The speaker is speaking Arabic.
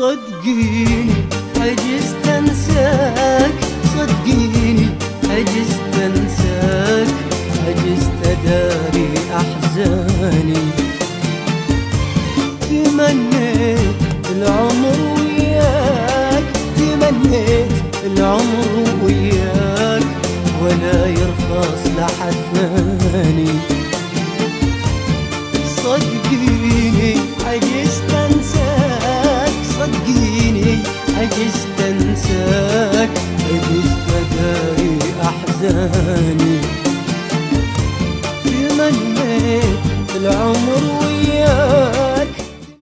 صدقيني عجزت انساك، صدقيني عجزت انساك، عجزت اداري احزاني. تمنيت العمر وياك، تمنيت العمر وياك، ولا يرخص لحد ثاني.